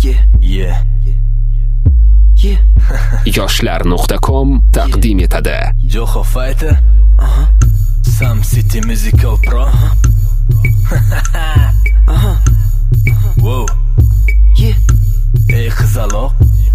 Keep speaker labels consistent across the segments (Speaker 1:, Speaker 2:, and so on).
Speaker 1: yoshlar.com taqdim etadi.
Speaker 2: Joho Fighter, Sam City Musical Pro. Wow. Ey qizaloq,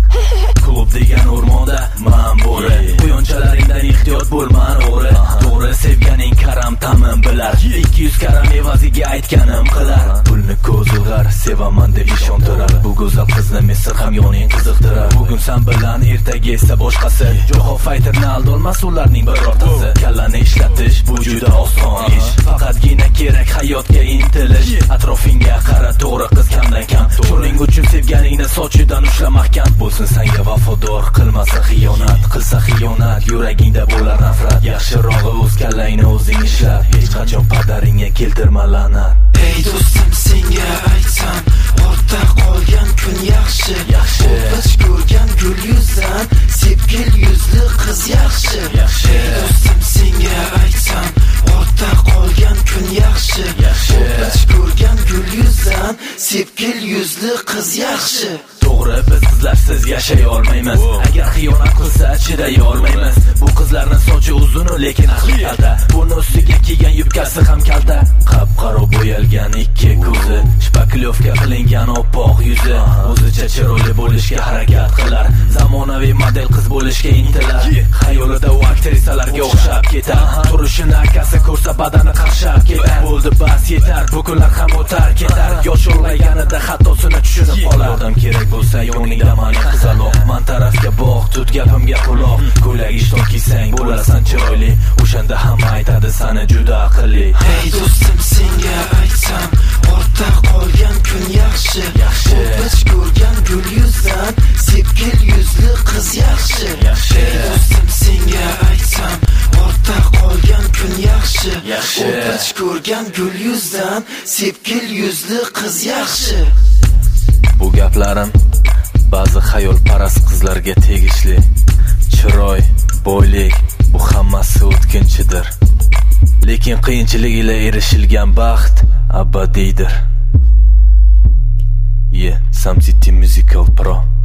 Speaker 2: klub degan o'rmonda men bo'ri. Quyonchalaringdan ehtiyot bo'l, men o'g'ri. To'g'ri sevganing karam ta'min bilar. 200 karam evaziga aytganim qilar. Pulni ko'z ulg'ar, sevaman deb ishontirar. Bu go'zal qizni Messi ham yoning qiziqtirar. Bugun sen bilan, ertaga esa boshqasi. Joho Fighterni aldolmas ularning birortasi. Kallani ishlatish bu juda oson ish. Faqatgina kerak hayotga intilish. Atrofingga qara, to'g'ri qiz kamdan kam. Shuning uchun sevganingni sochidan ushla mahkam. Bo'lsin senga vafodor, qilmasa xiyonat. Qilsa xiyonat, yuragingda bo'lar nafrat. Yaxshirog'i o'z kallangni o'zing ishlab, hech qachon padaringga keltirma la'nat.
Speaker 3: Ey do'stim, senga aytsam, ortda qolgan kun yaxshi. O'pish ko'rgan gul yuzdan, sepkil yuzli qiz yaxshi. Ey do'stim, senga aytsam, ortda qolgan kun yaxshi. O'pish ko'rgan gul yuzdan, sepkil yuzli qiz yaxshi.
Speaker 2: To'g'ri, biz qizlarsiz yashay olmaymiz. Agar xiyonat qilsa, chiday olmaymiz. Bu qizlarning sochi uzun, lekin aqli kalta. Buni ustiga kiygan yubkasi ham kalta. Qap-qaro bo'yalgan ikki ko'zi, shpaklyovka qilingan oppoq yuzi. O'zicha chiroyli bo'lishga harakat qilar. Zamonaviy model qiz bo'lishga intilar. Xayolida u aktrisalarga o'xshab ketar. Turishini akasi ko'rsa badani qarshab ketar. Bo'ldi, bas yetar, bu kunlar ham o'tar ketar. Yosh ulg'ayganida xatosini tushunib qolar. Odam kerak bo'lsa yoningda mani qizaloq. Men tarafga boq, tut gapimga quloq. Ko'ylak ishton kiysang bo'lasan chiroyli. O'shanda hamma aytadi seni juda aqlli.
Speaker 3: Ey do'stim, senga aytsam, ortda qolgan kun yaxshi. O'pish ko'rgan gul yuzdan, sepkil yuzli qiz yaxshi. Ey do'stim, senga aytsam, ortda qolgan kun yaxshi. O'pish ko'rgan gul yuzdan, sepkil yuzli qiz yaxshi.
Speaker 2: Bu gaplarim ba'zi xayolparast qizlarga tegishli. Chiroy, boylik, bu hammasi o'tkinchidir. Lekin qiyinchilik ila erishilgan baxt abadiydir. Sam City Musical Pro.